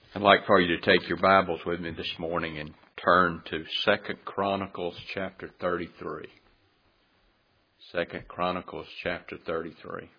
I'd like for you to take your Bibles with me this morning and turn to 2 Chronicles chapter 33. 2 Chronicles chapter 33.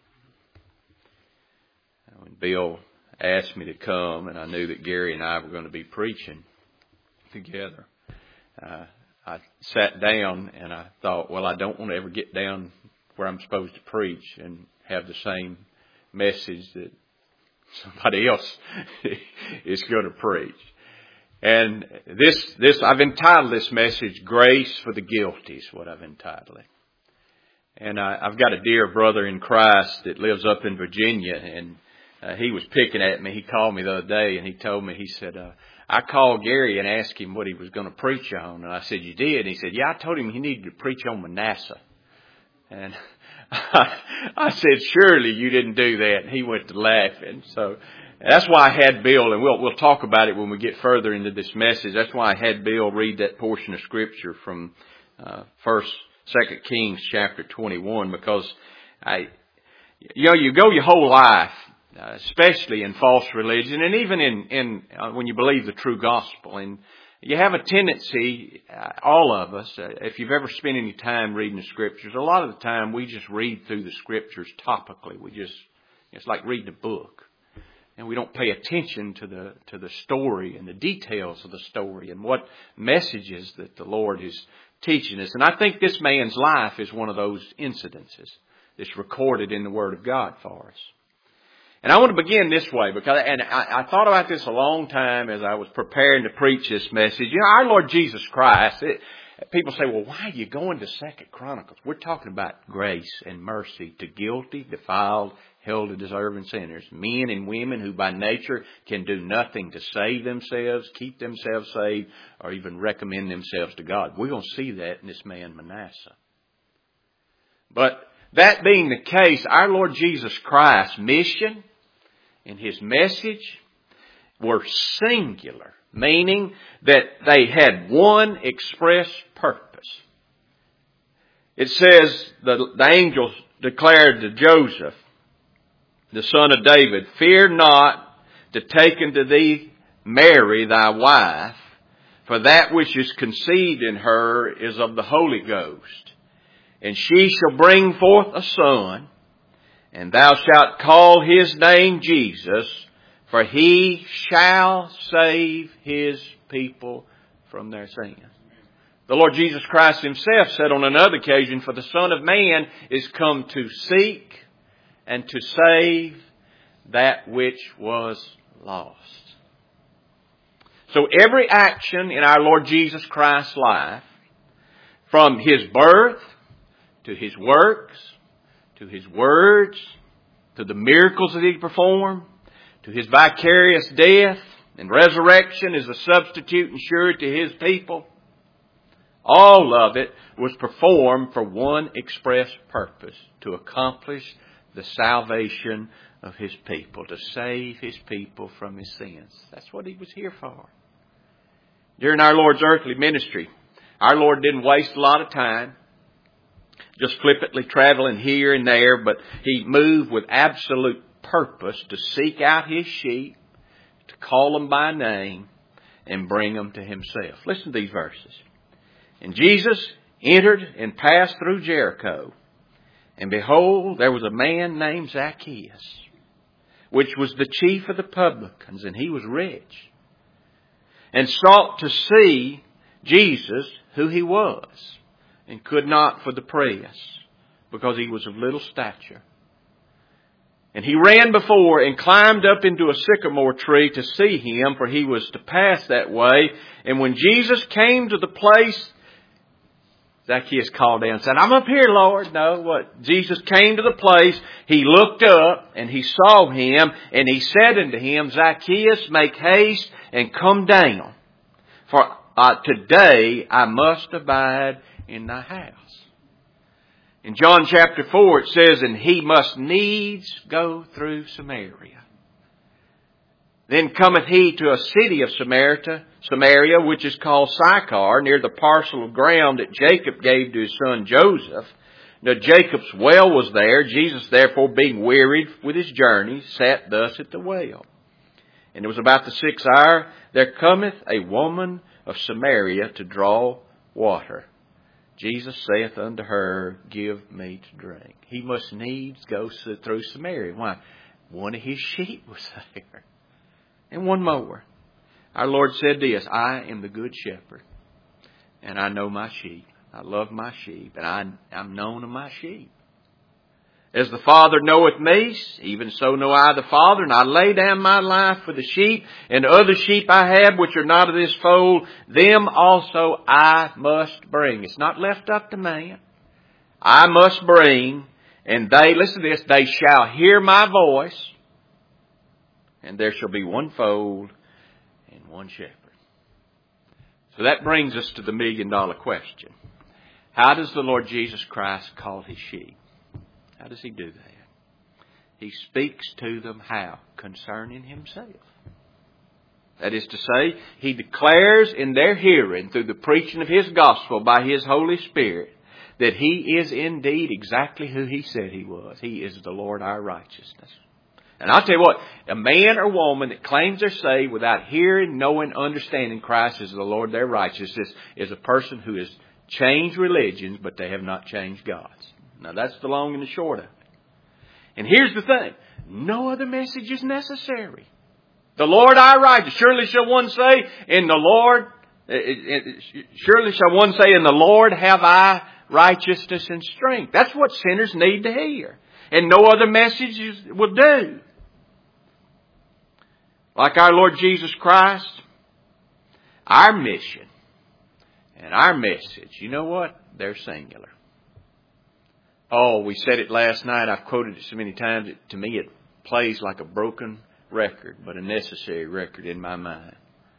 When Bill asked me to come, and I knew that Gary and I were going to be preaching together, I sat down and I thought, well, I don't want to ever get down where I'm supposed to preach and have the same message that somebody else is going to preach. And this I've entitled this message, Grace for the Guilty is what I've entitled it. And I've got a dear brother in Christ that lives up in Virginia, and he was picking at me. He called me the other day and he told me, he said, I called Gary and asked him what he was going to preach on. And I said, you did? And he said, yeah, I told him he needed to preach on Manasseh. And I said, surely you didn't do that. And he went to laughing. So that's why I had Bill, and we'll talk about it when we get further into this message. That's why I had Bill read that portion of Scripture from 2 Kings chapter 21, because you go your whole life, especially in false religion, and even in when you believe the true gospel, and you have a tendency, all of us, if you've ever spent any time reading the Scriptures, a lot of the time we just read through the Scriptures topically. It's like reading a book. And we don't pay attention to the story and the details of the story and what messages that the Lord is teaching us. And I think this man's life is one of those incidences that's recorded in the Word of God for us. And I want to begin this way, because I thought about this a long time as I was preparing to preach this message. You know, our Lord Jesus Christ, people say, well, why are you going to 2 Chronicles? We're talking about grace and mercy to guilty, defiled, hell to deserving sinners. Men and women who by nature can do nothing to save themselves, keep themselves saved, or even recommend themselves to God. We're going to see that in this man Manasseh. But that being the case, our Lord Jesus Christ's mission and His message were singular, meaning that they had one express purpose. It says the angel declared to Joseph, the son of David, fear not to take unto thee Mary thy wife, for that which is conceived in her is of the Holy Ghost. And she shall bring forth a son, and thou shalt call his name Jesus, for he shall save his people from their sins. The Lord Jesus Christ Himself said on another occasion, for the Son of Man is come to seek and to save that which was lost. So every action in our Lord Jesus Christ's life, from His birth to His works, to His words, to the miracles that He performed, to His vicarious death and resurrection as a substitute and surety to His people, all of it was performed for one express purpose, to accomplish the salvation of His people, to save His people from His sins. That's what He was here for. During our Lord's earthly ministry, our Lord didn't waste a lot of time just flippantly traveling here and there, but He moved with absolute purpose to seek out His sheep, to call them by name, and bring them to Himself. Listen to these verses. And Jesus entered and passed through Jericho. And behold, there was a man named Zacchaeus, which was the chief of the publicans, and he was rich, and sought to see Jesus, who He was, and could not for the press, because He was of little stature. And he ran before and climbed up into a sycamore tree to see Him, for he was to pass that way. And when Jesus came to the place, Zacchaeus called down and said, I'm up here, Lord. No, what? Jesus came to the place, he looked up and he saw Him, and he said unto him, Zacchaeus, make haste and come down, for today I must abide in thy house. In John chapter 4 it says, and he must needs go through Samaria. Then cometh he to a city of Samaria, which is called Sychar, near the parcel of ground that Jacob gave to his son Joseph. Now Jacob's well was there. Jesus therefore, being wearied with his journey, sat thus at the well. And it was about the 6th hour, there cometh a woman of Samaria to draw water. Jesus saith unto her, Give me to drink. He must needs go through Samaria. Why? One of his sheep was there. And one more. Our Lord said this, I am the good shepherd, and I know my sheep. I love my sheep, and I'm known of my sheep. As the Father knoweth me, even so know I the Father, and I lay down my life for the sheep, and other sheep I have which are not of this fold, them also I must bring. It's not left up to man. I must bring, and they, listen to this, they shall hear my voice, and there shall be one fold and one shepherd. So that brings us to the $1 million question. How does the Lord Jesus Christ call his sheep? How does he do that? He speaks to them how? Concerning himself. That is to say, he declares in their hearing through the preaching of his gospel by his Holy Spirit that he is indeed exactly who he said he was. He is the Lord our righteousness. And I'll tell you what, a man or woman that claims they're saved without hearing, knowing, understanding Christ as the Lord their righteousness is a person who has changed religions, but they have not changed God's. Now that's the long and the short of it. And here's the thing. No other message is necessary. The Lord our righteous. Surely shall one say, in the Lord, surely shall one say, in the Lord have I righteousness and strength. That's what sinners need to hear. And no other messages will do. Like our Lord Jesus Christ, our mission and our message, you know what? They're singular. Oh, we said it last night. I've quoted it so many times. To me, it plays like a broken record, but a necessary record in my mind.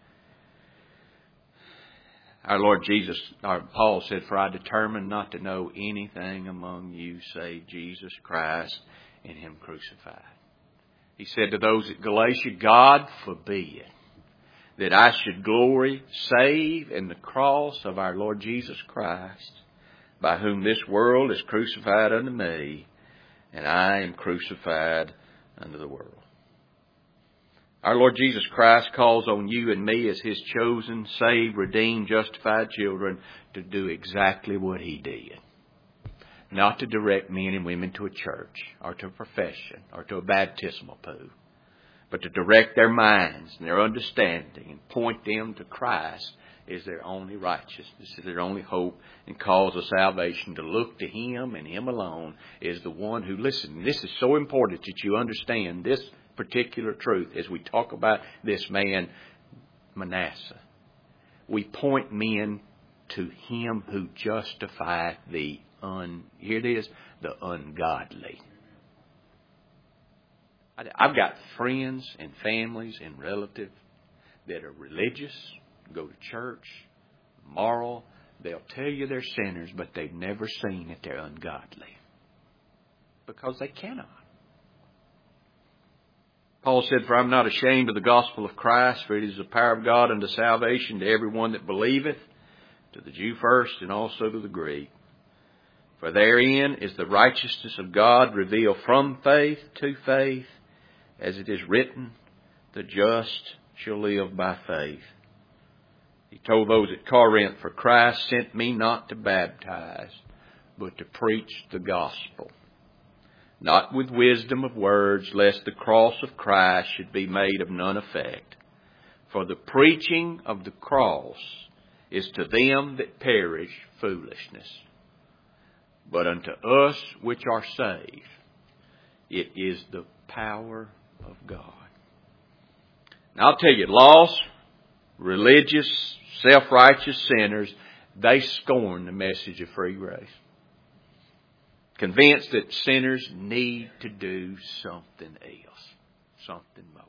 Our Lord Jesus, Paul said, For I determined not to know anything among you save Jesus Christ and Him crucified. He said to those at Galatia, God forbid that I should glory save in the cross of our Lord Jesus Christ, by whom this world is crucified unto me, and I am crucified unto the world. Our Lord Jesus Christ calls on you and me as His chosen, saved, redeemed, justified children to do exactly what He did. Not to direct men and women to a church or to a profession or to a baptismal pool, but to direct their minds and their understanding and point them to Christ is their only righteousness, is their only hope and cause of salvation. To look to Him and Him alone is the one who, listen, this is so important that you understand this particular truth as we talk about this man, Manasseh. We point men to Him who justified the here it is, the ungodly. I've got friends and families and relatives that are religious, go to church, moral. They'll tell you they're sinners, but they've never seen that they're ungodly. Because they cannot. Paul said, For I am not ashamed of the gospel of Christ, for it is the power of God unto salvation to everyone that believeth, to the Jew first and also to the Greek. For therein is the righteousness of God revealed from faith to faith, as it is written, the just shall live by faith. He told those at Corinth, For Christ sent me not to baptize, but to preach the gospel, not with wisdom of words, lest the cross of Christ should be made of none effect. For the preaching of the cross is to them that perish foolishness, but unto us which are saved, it is the power of God. Now I'll tell you, lost, religious, self-righteous sinners, they scorn the message of free grace. Convinced that sinners need to do something else, something more.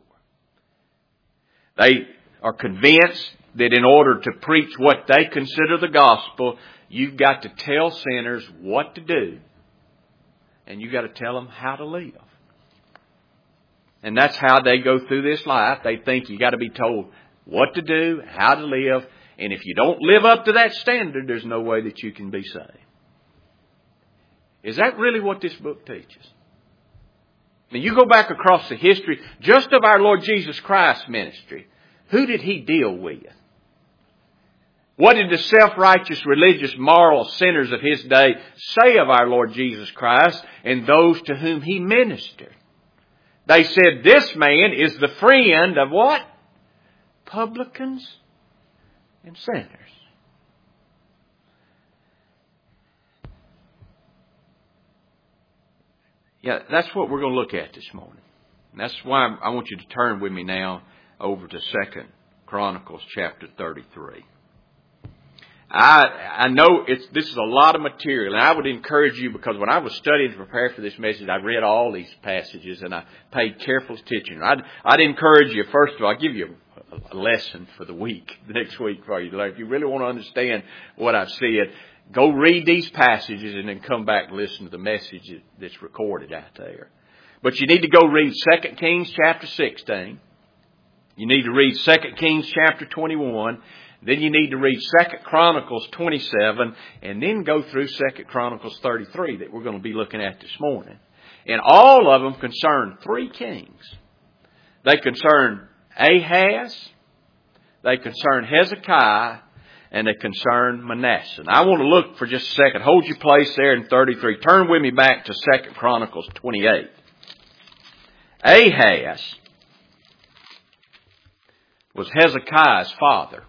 They are convinced that in order to preach what they consider the gospel, you've got to tell sinners what to do, and you've got to tell them how to live. And that's how they go through this life. They think you got to be told what to do, how to live, and if you don't live up to that standard, there's no way that you can be saved. Is that really what this book teaches? Now you go back across the history just of our Lord Jesus Christ's ministry. Who did He deal with? What did the self-righteous, religious, moral sinners of His day say of our Lord Jesus Christ and those to whom He ministered? They said, this man is the friend of what? Publicans and sinners. Yeah, that's what we're going to look at this morning. And that's why I want you to turn with me now over to 2 Chronicles chapter 33. I know this is a lot of material, and I would encourage you, because when I was studying to prepare for this message, I read all these passages and I paid careful attention. I'd encourage you, first of all, I'll give you a lesson for the week, the next week for you. If you really want to understand what I've said, go read these passages and then come back and listen to the message that's recorded out there. But you need to go read 2 Kings chapter 16. You need to read 2 Kings chapter 21. Then you need to read 2 Chronicles 27 and then go through 2 Chronicles 33 that we're going to be looking at this morning. And all of them concern three kings. They concern Ahaz, they concern Hezekiah, and they concern Manasseh. Now, I want to look for just a second. Hold your place there in 33. Turn with me back to 2 Chronicles 28. Ahaz was Hezekiah's father.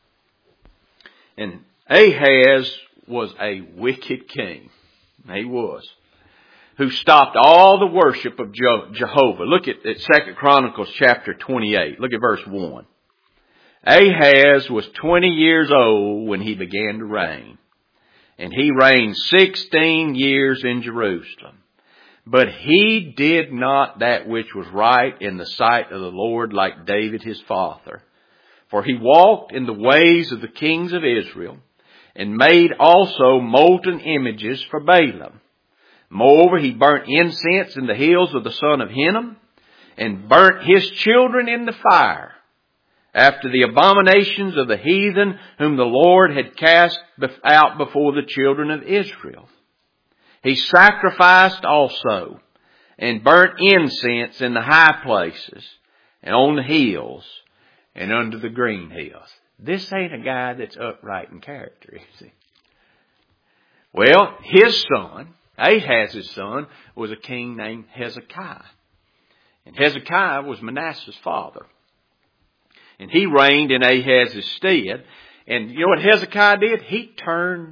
And Ahaz was a wicked king. He was. Who stopped all the worship of Jehovah. Look at 2 Chronicles chapter 28. Look at verse 1. Ahaz was 20 years old when he began to reign. And he reigned 16 years in Jerusalem. But he did not that which was right in the sight of the Lord like David his father. For he walked in the ways of the kings of Israel, and made also molten images for Baalim. Moreover, he burnt incense in the hills of the son of Hinnom, and burnt his children in the fire, after the abominations of the heathen whom the Lord had cast out before the children of Israel. He sacrificed also, and burnt incense in the high places, and on the hills, and under the green hills. This ain't a guy that's upright in character, is he? Well, his son, Ahaz's son, was a king named Hezekiah. And Hezekiah was Manasseh's father. And he reigned in Ahaz's stead. And you know what Hezekiah did? He turned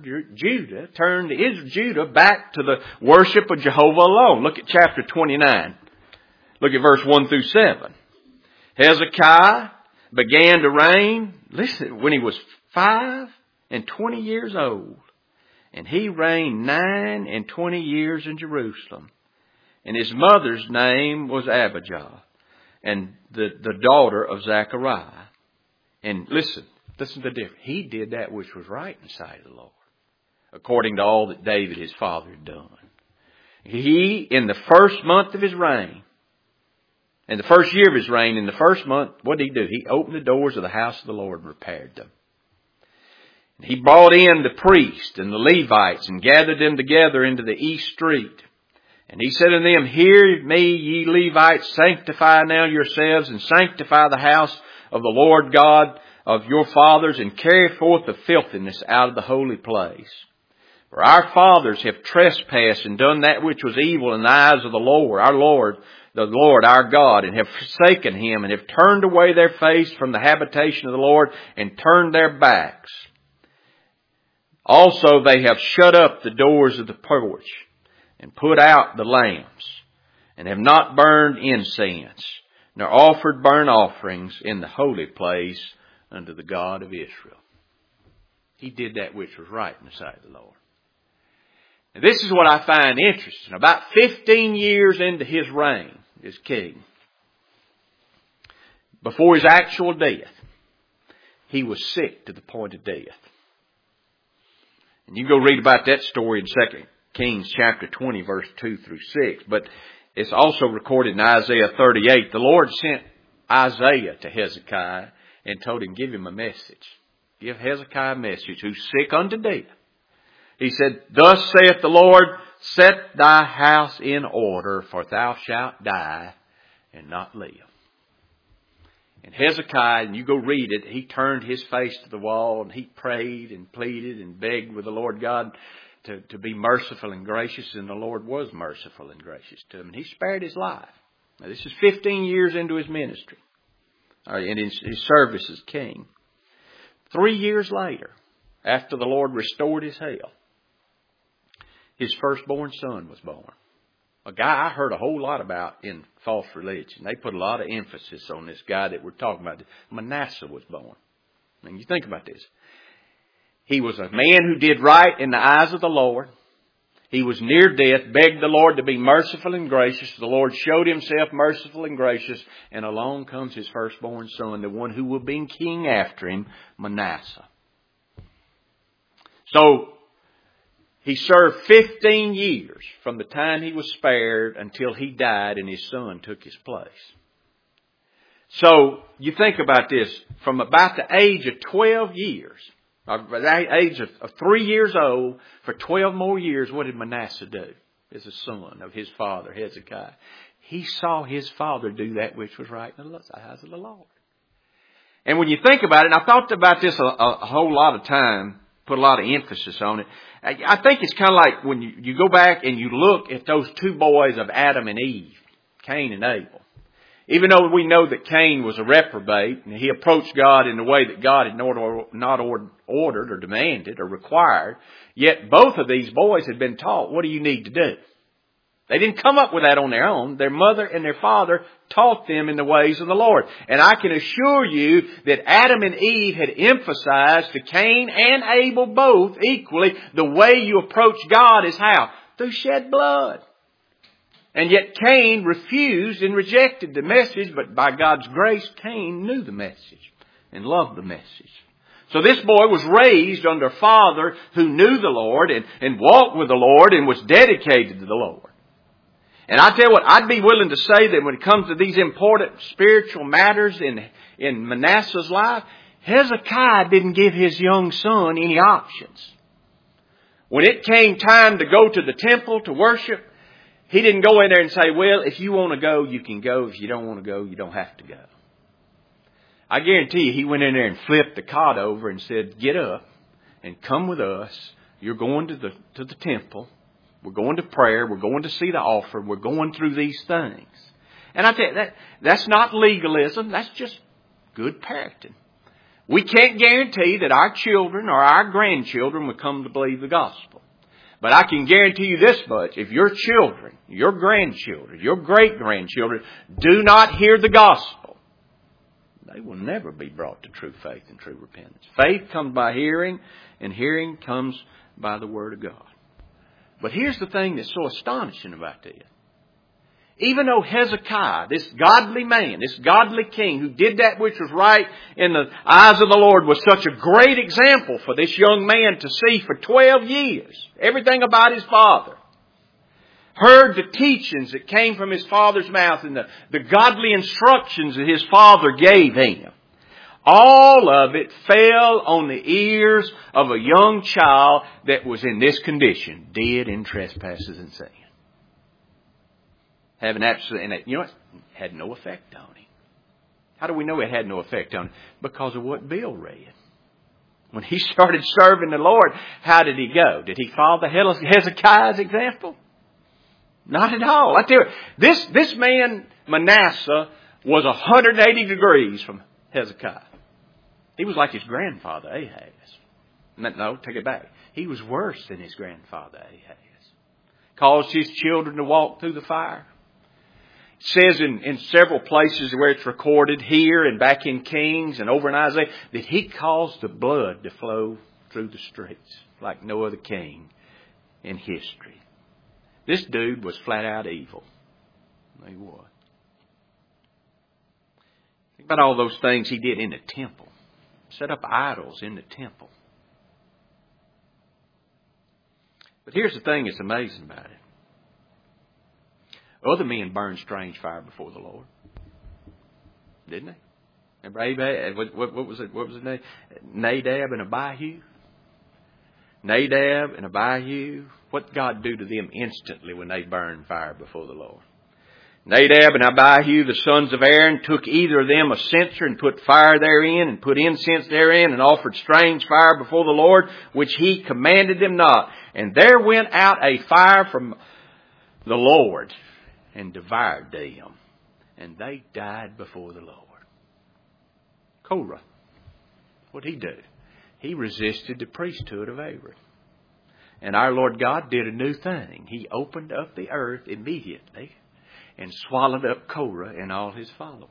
Judah back to the worship of Jehovah alone. Look at chapter 29. Look at verse 1 through 7. Hezekiah began to reign, listen, when he was 25 years old. And he reigned 29 years in Jerusalem. And his mother's name was Abijah, and the daughter of Zechariah. And listen to the difference. He did that which was right in the sight of the Lord, according to all that David his father had done. He, in the first month of his reign, in the first year of his reign, in the first month, what did he do? He opened the doors of the house of the Lord and repaired them. He brought in the priests and the Levites and gathered them together into the east street. And he said unto them, Hear me, ye Levites, sanctify now yourselves, and sanctify the house of the Lord God of your fathers, and carry forth the filthiness out of the holy place. For our fathers have trespassed and done that which was evil in the eyes of the Lord our God, and have forsaken Him, and have turned away their face from the habitation of the Lord, and turned their backs. Also they have shut up the doors of the porch, and put out the lamps, and have not burned incense, nor offered burnt offerings in the holy place unto the God of Israel. He did that which was right in the sight of the Lord. And this is what I find interesting. About 15 years into his reign as king, before his actual death, he was sick to the point of death. And you go read about that story in 2 Kings chapter 20, verse 2 through 6. But it's also recorded in Isaiah 38. The Lord sent Isaiah to Hezekiah and told him, give him a message. Give Hezekiah a message who's sick unto death. He said, Thus saith the Lord, Set thy house in order, for thou shalt die and not live. And Hezekiah, and you go read it, he turned his face to the wall and he prayed and pleaded and begged with the Lord God to be merciful and gracious, and the Lord was merciful and gracious to him, and he spared his life. Now, this is 15 years into his ministry, in his service as king. 3 years later, after the Lord restored his health, his firstborn son was born. A guy I heard a whole lot about in false religion. They put a lot of emphasis on this guy that we're talking about. Manasseh was born. And you think about this. He was a man who did right in the eyes of the Lord. He was near death, begged the Lord to be merciful and gracious. The Lord showed himself merciful and gracious. And along comes his firstborn son, the one who will be king after him, Manasseh. So, he served 15 years from the time he was spared until he died and his son took his place. So, you think about this. From about the age of 12 years, the age of 3 years old, for 12 more years, what did Manasseh do as a son of his father, Hezekiah? He saw his father do that which was right in the eyes of the Lord. And when you think about it, and I thought about this a whole lot of time, put a lot of emphasis on it. I think it's kind of like when you go back and you look at those two boys of Adam and Eve, Cain and Abel. Even though we know that Cain was a reprobate and he approached God in a way that God had not ordered or demanded or required, yet both of these boys had been taught, what do you need to do? They didn't come up with that on their own. Their mother and their father taught them in the ways of the Lord. And I can assure you that Adam and Eve had emphasized to Cain and Abel both equally, the way you approach God is how? Through shed blood. And yet Cain refused and rejected the message, but by God's grace, Cain knew the message and loved the message. So this boy was raised under a father who knew the Lord and walked with the Lord and was dedicated to the Lord. And I tell you what, I'd be willing to say that when it comes to these important spiritual matters in Manasseh's life, Hezekiah didn't give his young son any options. When it came time to go to the temple to worship, he didn't go in there and say, well, if you want to go, you can go. If you don't want to go, you don't have to go. I guarantee you, he went in there and flipped the cot over and said, get up and come with us. You're going to the temple. We're going to prayer. We're going to see the altar. We're going through these things. And I tell you, that's not legalism. That's just good parenting. We can't guarantee that our children or our grandchildren will come to believe the gospel. But I can guarantee you this much. If your children, your grandchildren, your great-grandchildren do not hear the gospel, they will never be brought to true faith and true repentance. Faith comes by hearing, and hearing comes by the Word of God. But here's the thing that's so astonishing about this. Even though Hezekiah, this godly man, this godly king who did that which was right in the eyes of the Lord, was such a great example for this young man to see for 12 years, everything about his father, heard the teachings that came from his father's mouth and the godly instructions that his father gave him, all of it fell on the ears of a young child that was in this condition, dead in trespasses and sin. Having absolutely, and you know what? It had no effect on him. How do we know it had no effect on him? Because of what Bill read. When he started serving the Lord, how did he go? Did he follow the Hezekiah's example? Not at all. I tell you, this man, Manasseh, was 180 degrees from Hezekiah. He was like his grandfather, Ahaz. No, take it back. He was worse than his grandfather, Ahaz. Caused his children to walk through the fire. It says in several places where it's recorded, here and back in Kings and over in Isaiah, that he caused the blood to flow through the streets like no other king in history. This dude was flat out evil. He was. Think about all those things he did in the temple. Set up idols in the temple. But here's the thing that's amazing about it. Other men burned strange fire before the Lord. Didn't they? Remember what was it? What was his name? Nadab and Abihu. Nadab and Abihu, what did God do to them instantly when they burned fire before the Lord? Nadab and Abihu, the sons of Aaron, took either of them a censer and put fire therein and put incense therein and offered strange fire before the Lord, which he commanded them not. And there went out a fire from the Lord and devoured them. And they died before the Lord. Korah, what did he do? He resisted the priesthood of Aaron. And our Lord God did a new thing. He opened up the earth immediately and swallowed up Korah and all his followers.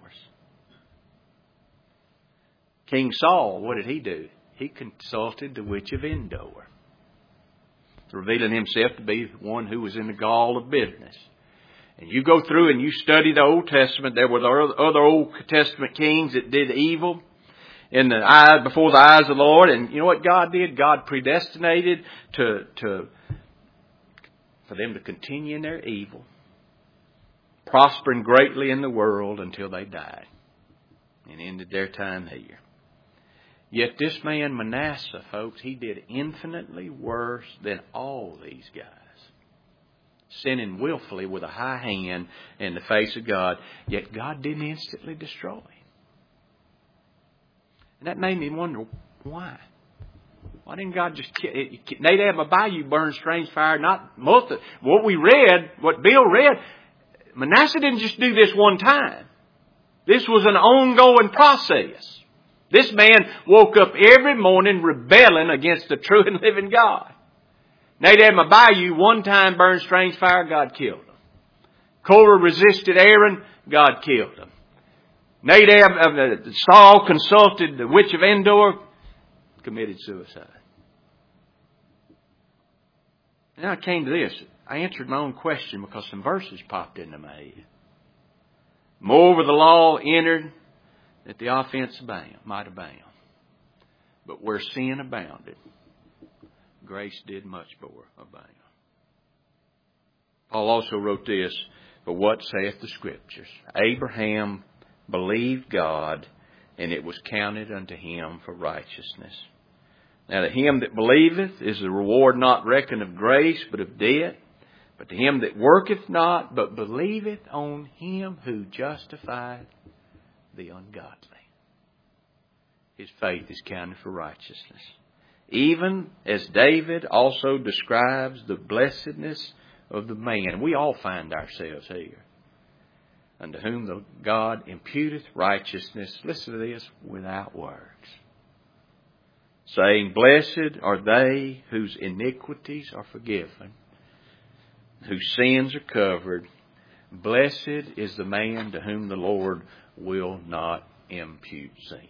King Saul, what did he do? He consulted the witch of Endor, revealing himself to be one who was in the gall of bitterness. And you go through and you study the Old Testament, there were other Old Testament kings that did evil before the eyes of the Lord. And you know what God did? God predestinated for them to continue in their evil, prospering greatly in the world until they died and ended their time here. Yet this man Manasseh, folks, he did infinitely worse than all these guys, sinning willfully with a high hand in the face of God. Yet God didn't instantly destroy him. And that made me wonder, why? Why didn't God just kill? Nadab and Abihu burned strange fire. Not most of what we read, what Bill read. Manasseh didn't just do this one time. This was an ongoing process. This man woke up every morning rebelling against the true and living God. Nadab and Abihu one time burned strange fire, God killed them. Korah resisted Aaron, God killed them. Saul consulted the witch of Endor, committed suicide. Now I came to this. I answered my own question because some verses popped into my head. Moreover, the law entered that the offense might abound. But where sin abounded, grace did much more abound. Paul also wrote this, "But what saith the Scriptures? Abraham believed God, and it was counted unto him for righteousness. Now to him that believeth is the reward not reckoned of grace, but of debt. But to him that worketh not, but believeth on him who justifieth the ungodly, his faith is counted for righteousness. Even as David also describes the blessedness of the man." We all find ourselves here. "Unto whom the God imputeth righteousness," listen to this, "without works. Saying, Blessed are they whose iniquities are forgiven, whose sins are covered. Blessed is the man to whom the Lord will not impute sin."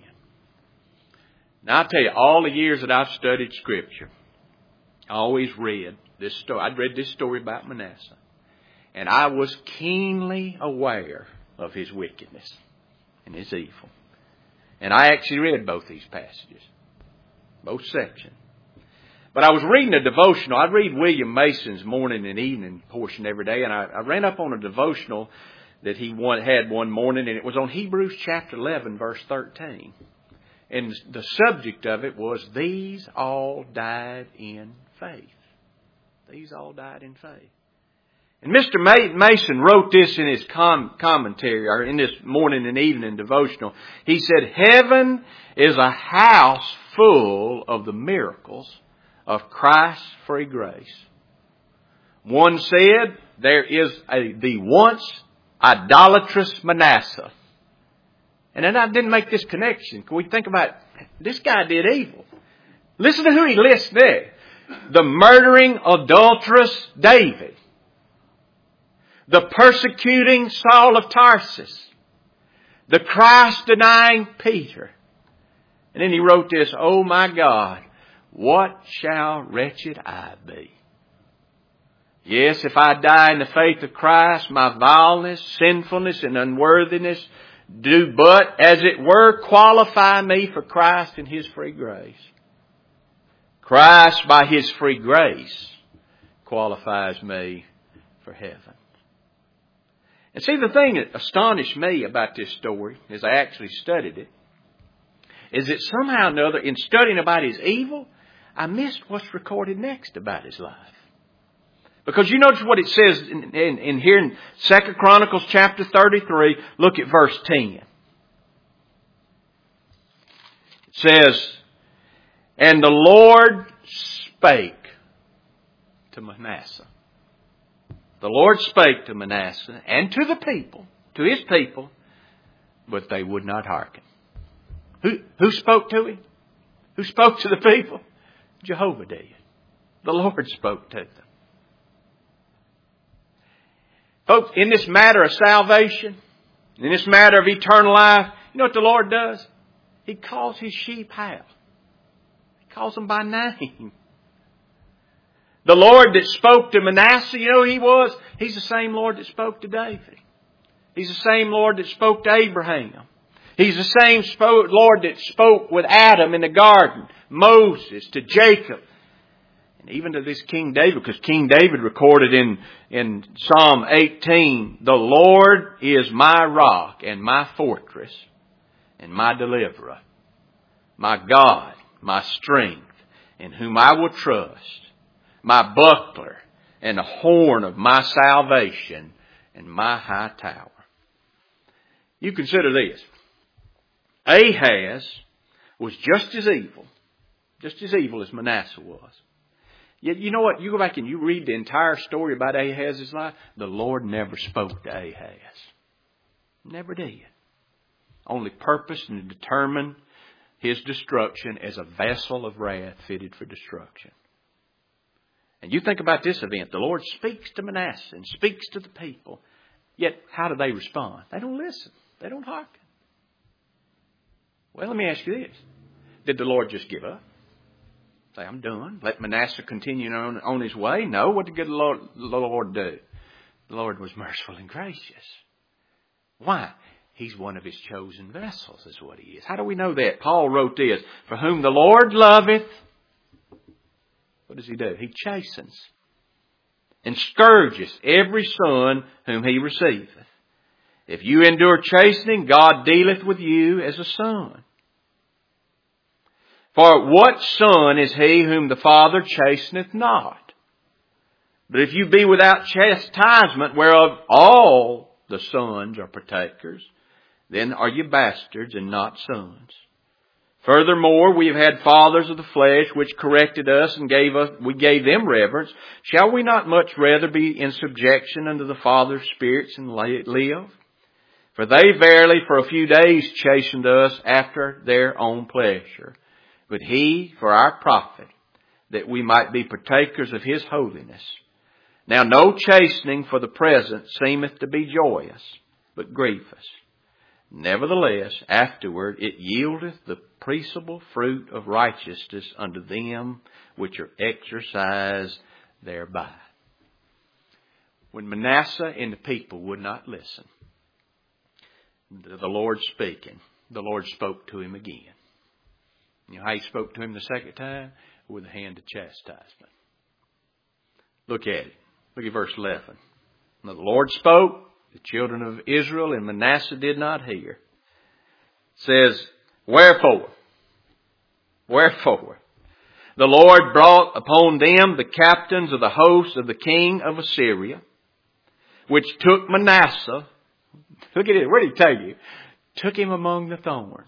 Now I'll tell you, all the years that I've studied Scripture, I always read this story. I'd read this story about Manasseh. And I was keenly aware of his wickedness and his evil. And I actually read both these passages, both sections. But I was reading a devotional. I read William Mason's morning and evening portion every day. And I ran up on a devotional that he had one morning. And it was on Hebrews chapter 11, verse 13. And the subject of it was, these all died in faith. These all died in faith. And Mr. Mason wrote this in his commentary, or in this morning and evening devotional. He said, "Heaven is a house full of the miracles of Christ's free grace." One said, there is the once idolatrous Manasseh. And then I didn't make this connection. Can we think about, this guy did evil. Listen to who he lists there. The murdering, adulterous David. The persecuting Saul of Tarsus. The Christ-denying Peter. And then he wrote this, "Oh my God, what shall wretched I be? Yes, if I die in the faith of Christ, my vileness, sinfulness, and unworthiness do but, as it were, qualify me for Christ and His free grace. Christ, by His free grace, qualifies me for heaven." And see, the thing that astonished me about this story, as I actually studied it, is that somehow or another, in studying about his evil, I missed what's recorded next about his life. Because you notice what it says in here in 2 Chronicles chapter 33. Look at verse 10. It says, and the Lord spake to Manasseh. The Lord spake to Manasseh and to the people, to his people, but they would not hearken. Who spoke to him? Who spoke to the people? Jehovah did. The Lord spoke to them. Folks, in this matter of salvation, in this matter of eternal life, you know what the Lord does? He calls His sheep how? He calls them by name. The Lord that spoke to Manasseh, you know who He was? He's the same Lord that spoke to David. He's the same Lord that spoke to Abraham. He's the same Lord that spoke with Adam in the garden, Moses, to Jacob, and even to this King David, because King David recorded in Psalm 18, the Lord is my rock and my fortress and my deliverer, my God, my strength, in whom I will trust, my buckler and the horn of my salvation and my high tower. You consider this. Ahaz was just as evil as Manasseh was. Yet you know what? You go back and you read the entire story about Ahaz's life. The Lord never spoke to Ahaz. Never did. Only purposed and determined his destruction as a vessel of wrath fitted for destruction. And you think about this event. The Lord speaks to Manasseh and speaks to the people. Yet how do they respond? They don't listen. They don't hearken. Well, let me ask you this. Did the Lord just give up? Say, I'm done. Let Manasseh continue on his way? No. What did the Lord do? The Lord was merciful and gracious. Why? He's one of His chosen vessels is what He is. How do we know that? Paul wrote this. For whom the Lord loveth, what does He do? He chastens and scourges every son whom He receiveth. If you endure chastening, God dealeth with you as a son. For what son is he whom the Father chasteneth not? But if you be without chastisement, whereof all the sons are partakers, then are you bastards and not sons. Furthermore, we have had fathers of the flesh which corrected us and we gave them reverence. Shall we not much rather be in subjection unto the Father of spirits and live? For they verily for a few days chastened us after their own pleasure. But He for our profit, that we might be partakers of His holiness. Now no chastening for the present seemeth to be joyous, but grievous. Nevertheless, afterward it yieldeth the peaceable fruit of righteousness unto them which are exercised thereby. When Manasseh and the people would not listen, the Lord speaking, the Lord spoke to him again. You know how He spoke to him the second time? With a hand of chastisement. Look at it. Look at verse 11. Now the Lord spoke, the children of Israel and Manasseh did not hear. It says, Wherefore, the Lord brought upon them the captains of the host of the king of Assyria, which took Manasseh. Look at it. Where did He tell you? Took him among the thorns.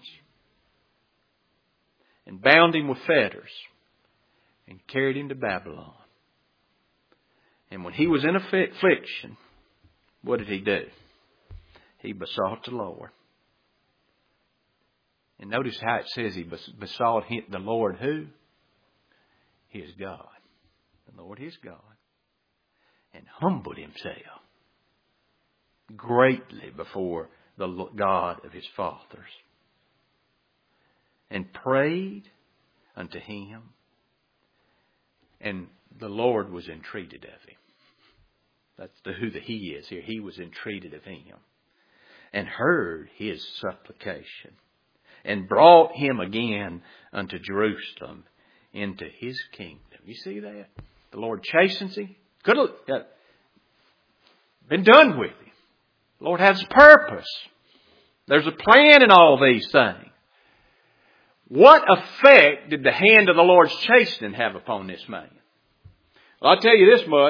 And bound him with fetters. And carried him to Babylon. And when he was in affliction, what did he do? He besought the Lord. And notice how it says he besought the Lord who? His God. The Lord his God. And humbled himself greatly before the God of his fathers. And prayed unto Him. And the Lord was entreated of him. That's who He is here. He was entreated of Him. And heard his supplication. And brought him again unto Jerusalem into His kingdom. You see that? The Lord chastens him. Could have been done with him. The Lord has a purpose. There's a plan in all these things. What effect did the hand of the Lord's chastening have upon this man? Well, I'll tell you this much.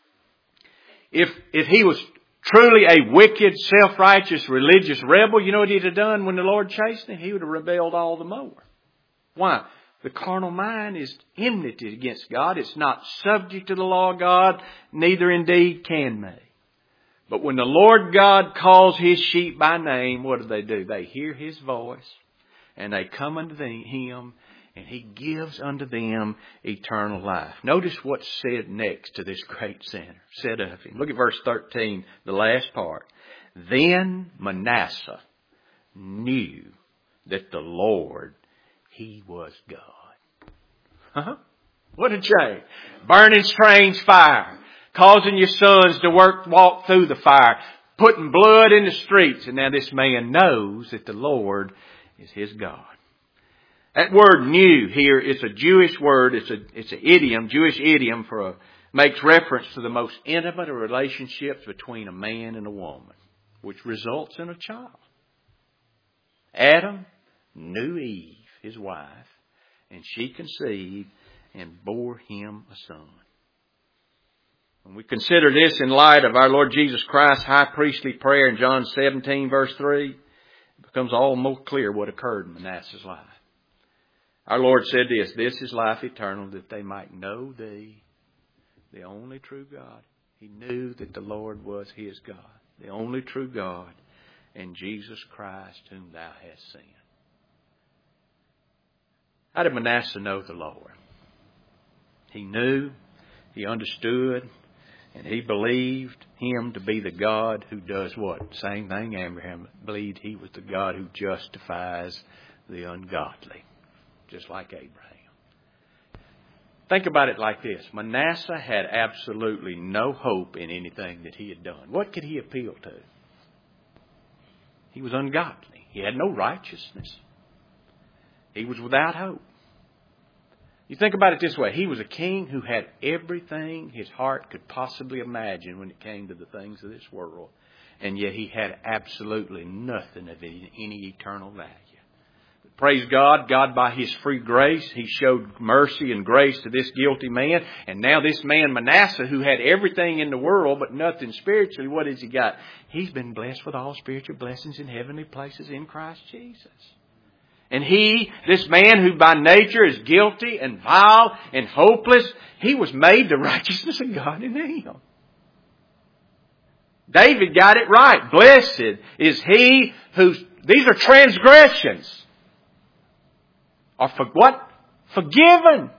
If he was truly a wicked, self-righteous, religious rebel, you know what he'd have done when the Lord chastened him? He would have rebelled all the more. Why? The carnal mind is enmity against God. It's not subject to the law of God, neither indeed can be. But when the Lord God calls His sheep by name, what do? They hear His voice, and they come unto Him, and He gives unto them eternal life. Notice what's said next to this great sinner. Said of him. Look at verse 13, the last part. Then Manasseh knew that the Lord, He was God. What a change. Burning strange fire. Causing your sons to walk through the fire. Putting blood in the streets. And now this man knows that the Lord is his God. That word knew here is a Jewish word. It's an idiom, Jewish idiom makes reference to the most intimate of relationships between a man and a woman, which results in a child. Adam knew Eve, his wife, and she conceived and bore him a son. When we consider this in light of our Lord Jesus Christ's high priestly prayer in John 17 verse 3, it becomes all more clear what occurred in Manasseh's life. Our Lord said this is life eternal, that they might know Thee, the only true God. He knew that the Lord was his God, the only true God, and Jesus Christ whom Thou hast sent. How did Manasseh know the Lord? He knew, he understood, and he believed Him to be the God who does what? Same thing Abraham believed He was the God who justifies the ungodly. Just like Abraham. Think about it like this. Manasseh had absolutely no hope in anything that he had done. What could he appeal to? He was ungodly. He had no righteousness. He was without hope. You think about it this way. He was a king who had everything his heart could possibly imagine when it came to the things of this world. And yet he had absolutely nothing of any eternal value. Praise God, God by His free grace, He showed mercy and grace to this guilty man. And now this man Manasseh, who had everything in the world but nothing spiritually, what has he got? He's been blessed with all spiritual blessings in heavenly places in Christ Jesus. And this man who by nature is guilty and vile and hopeless, he was made the righteousness of God in Him. David got it right. Blessed is he these are transgressions. Are for what? Forgiven.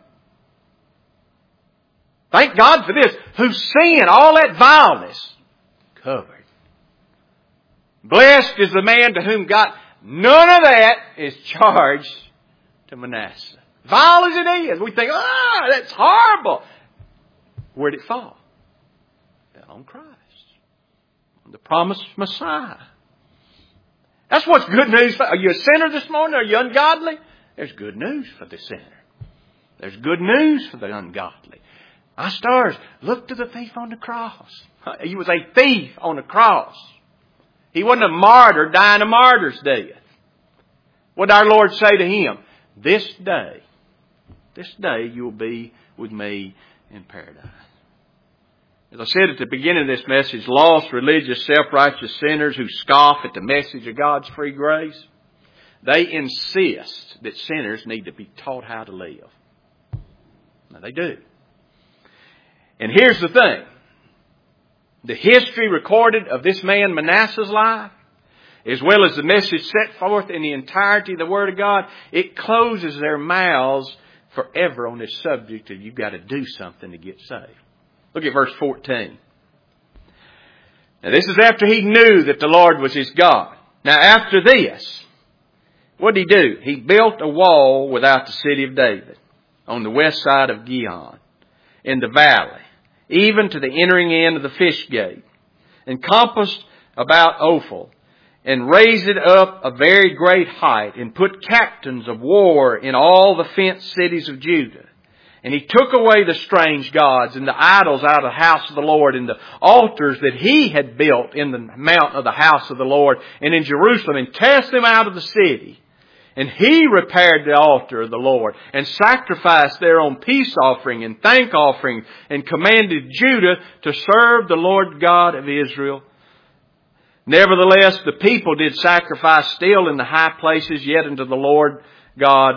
Thank God for this. Whose sin, all that vileness, covered. Blessed is the man to whom God, none of that is charged to Manasseh. Vile as it is. We think, that's horrible. Where'd it fall? It fell on Christ. On the promised Messiah. That's what's good news. Are you a sinner this morning? Are you ungodly? There's good news for the sinner. There's good news for the ungodly. My stars, look to the thief on the cross. He was a thief on the cross. He wasn't a martyr dying a martyr's death. What did our Lord say to him? This day you will be with me in paradise. As I said at the beginning of this message, lost, religious, self-righteous sinners who scoff at the message of God's free grace, they insist that sinners need to be taught how to live. Now they do. And here's the thing. The history recorded of this man Manasseh's life, as well as the message set forth in the entirety of the Word of God, it closes their mouths forever on this subject of you've got to do something to get saved. Look at verse 14. Now this is after he knew that the Lord was his God. Now after this, what did he do? He built a wall without the city of David on the west side of Gihon in the valley, even to the entering in of the fish gate, encompassed about Ophel, and raised it up a very great height, and put captains of war in all the fenced cities of Judah. And he took away the strange gods and the idols out of the house of the Lord, and the altars that he had built in the mount of the house of the Lord and in Jerusalem, and cast them out of the city. And he repaired the altar of the Lord and sacrificed thereon peace offering and thank offering and commanded Judah to serve the Lord God of Israel. Nevertheless, the people did sacrifice still in the high places, yet unto the Lord God,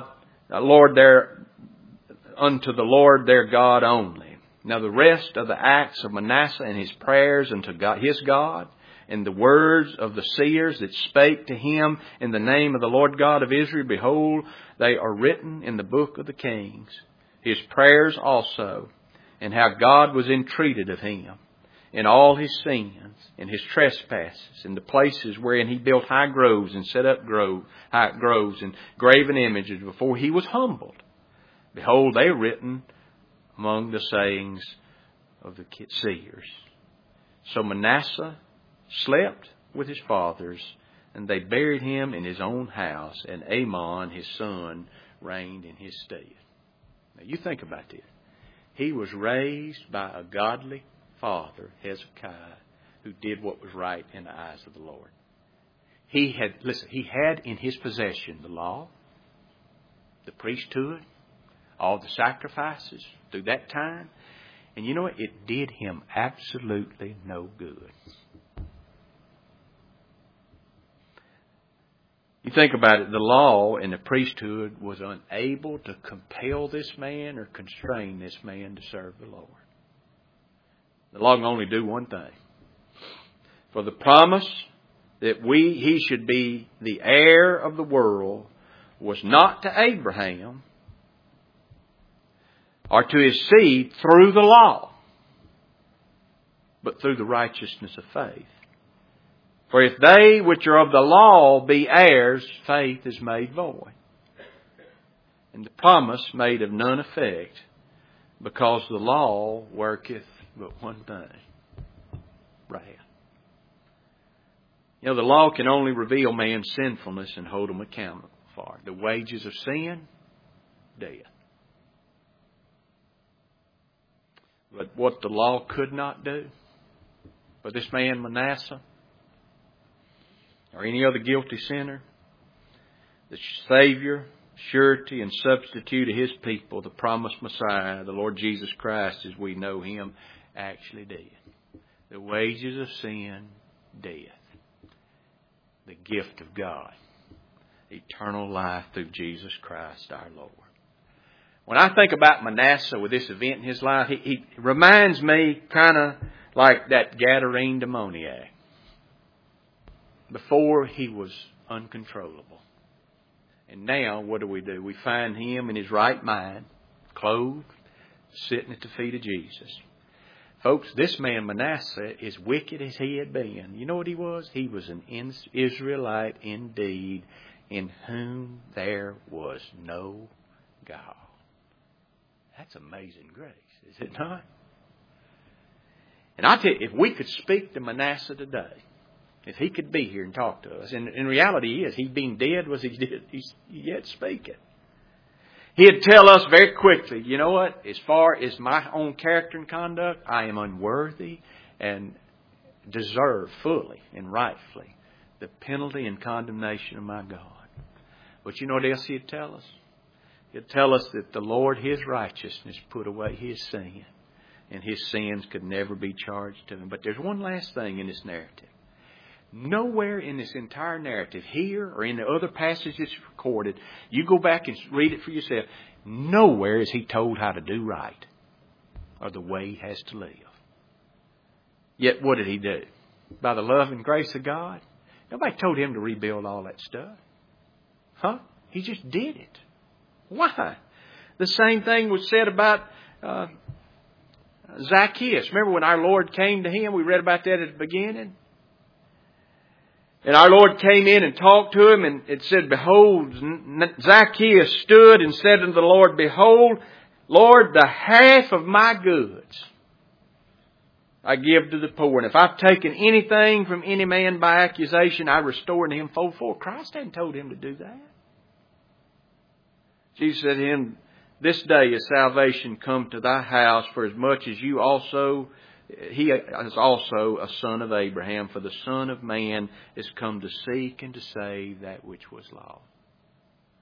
unto the Lord their God only. Now the rest of the acts of Manasseh and his prayers unto God, his God, and the words of the seers that spake to him in the name of the Lord God of Israel, behold, they are written in the book of the Kings. His prayers also, and how God was entreated of him in all his sins, and his trespasses, in the places wherein he built high groves and set up high groves and graven images before he was humbled. Behold, they are written among the sayings of the seers. So Manasseh slept with his fathers, and they buried him in his own house, and Amon, his son, reigned in his stead. Now you think about this. He was raised by a godly father, Hezekiah, who did what was right in the eyes of the Lord. He had in his possession the law, the priesthood, all the sacrifices through that time. And you know what? It did him absolutely no good. You think about it, the law and the priesthood was unable to compel this man or constrain this man to serve the Lord. The law can only do one thing. For the promise that he should be the heir of the world was not to Abraham or to his seed through the law, but through the righteousness of faith. For if they which are of the law be heirs, faith is made void, and the promise made of none effect, because the law worketh but one thing, wrath. You know, the law can only reveal man's sinfulness and hold him accountable for it. The wages of sin, death. But what the law could not do for this man Manasseh, or any other guilty sinner, the Savior, surety, and substitute of His people, the promised Messiah, the Lord Jesus Christ, as we know Him, actually did. The wages of sin, death. The gift of God, eternal life through Jesus Christ our Lord. When I think about Manasseh with this event in his life, he reminds me kind of like that Gadarene demoniac. Before he was uncontrollable. And now what do? We find him in his right mind, clothed, sitting at the feet of Jesus. Folks, this man Manasseh, as wicked as he had been, you know what he was? He was an Israelite indeed, in whom there was no God. That's amazing grace, is it not? And I tell you, if we could speak to Manasseh today, if he could be here and talk to us, and in reality he is, he being dead was he's yet speaking. He'd tell us very quickly, you know what, as far as my own character and conduct, I am unworthy and deserve fully and rightfully the penalty and condemnation of my God. But you know what else he'd tell us? He'd tell us that the Lord, His righteousness, put away His sin, and His sins could never be charged to Him. But there's one last thing in this narrative. Nowhere in this entire narrative, here or in the other passages recorded, you go back and read it for yourself, nowhere is he told how to do right or the way he has to live. Yet what did he do? By the love and grace of God? Nobody told him to rebuild all that stuff. Huh? He just did it. Why? The same thing was said about Zacchaeus. Remember when our Lord came to him? We read about that at the beginning. And our Lord came in and talked to him, and it said, behold, Zacchaeus stood and said unto the Lord, behold, Lord, the half of my goods I give to the poor. And if I've taken anything from any man by accusation, I restore to him fourfold. Christ hadn't told him to do that. Jesus said to him, this day is salvation come to thy house, for as much as you also... He is also a son of Abraham, for the Son of Man is come to seek and to save that which was lost.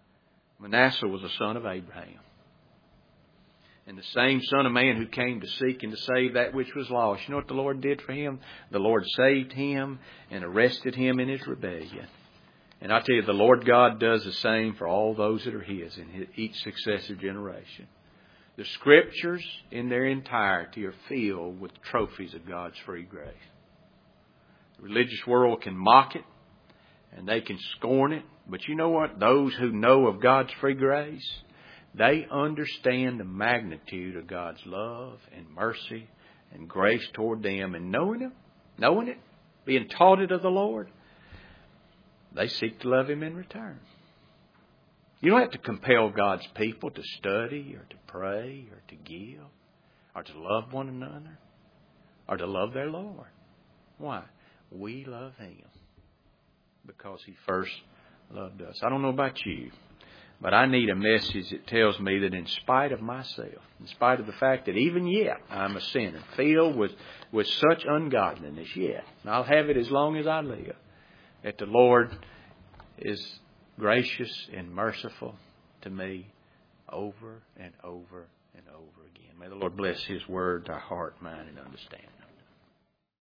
Manasseh was a son of Abraham. And the same Son of Man who came to seek and to save that which was lost. You know what the Lord did for him? The Lord saved him and arrested him in his rebellion. And I tell you, the Lord God does the same for all those that are His in each successive generation. The Scriptures in their entirety are filled with trophies of God's free grace. The religious world can mock it and they can scorn it. But you know what? Those who know of God's free grace, they understand the magnitude of God's love and mercy and grace toward them. And knowing it, being taught it of the Lord, they seek to love Him in return. You don't have to compel God's people to study or to pray or to give or to love one another or to love their Lord. Why? We love Him because He first loved us. I don't know about you, but I need a message that tells me that in spite of myself, in spite of the fact that even yet I'm a sinner, filled with such ungodliness yet, and I'll have it as long as I live, that the Lord is gracious and merciful to me over and over and over again. May the Lord bless His word to our heart, mind, and understanding.